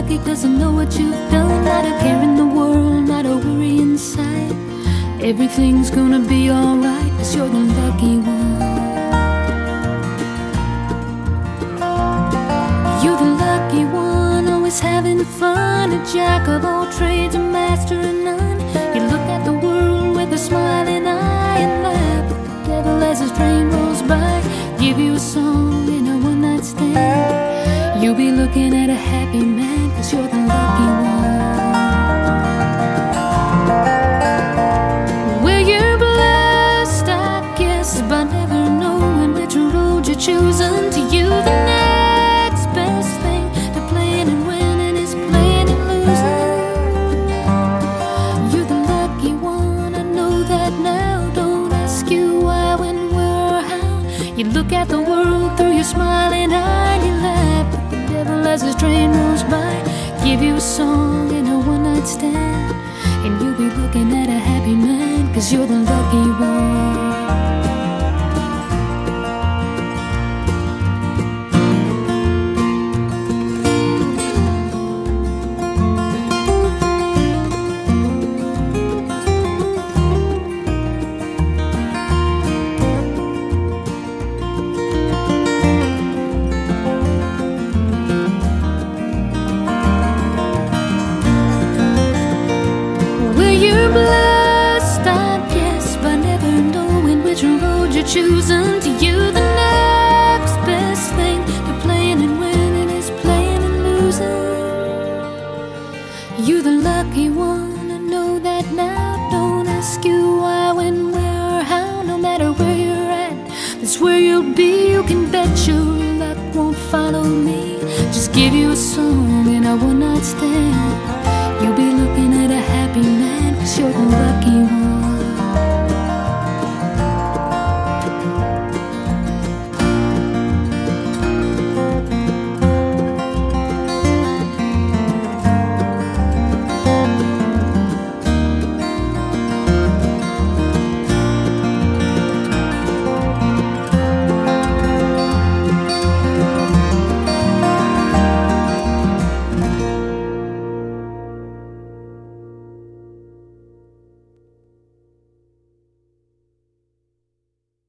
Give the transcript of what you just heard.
lucky 'cause I know what you've done. Not a care in the world, not a worry inside. Everything's gonna be alright 'cause you're the lucky one. You're the lucky one, always having fun. A jack of all trades, a master of none. You look at the world with a smiling eye and laugh at the devil as his train rolls by. Give you a song in a one-night stand. You'll be looking at a happy man 'cause you're the lucky one. Well, you're blessed, I guess, by never knowing which road you're choosing. To you, the next best thing to playing and winning is playing and losing. You're the lucky one, I know that now. Don't ask you why, when, where, or how. You look at the world through your smiling eye and you laugh at the devil as his train rolls by. Give you a song in a one-night stand, and you'll be looking at a happy man 'cause you're the lucky one. Blessed, I guess, by never knowing which road you're choosing. To you, the next best thing to playing and winning is playing and losing. You're the lucky one, I know that now. Don't ask you why, when, where, or how. No matter where you're at, that's where you'll be. You can bet your luck won't follow me. Just give you a song and a one-night stand. You'll be looking at a happy man 'cause you're the lucky one.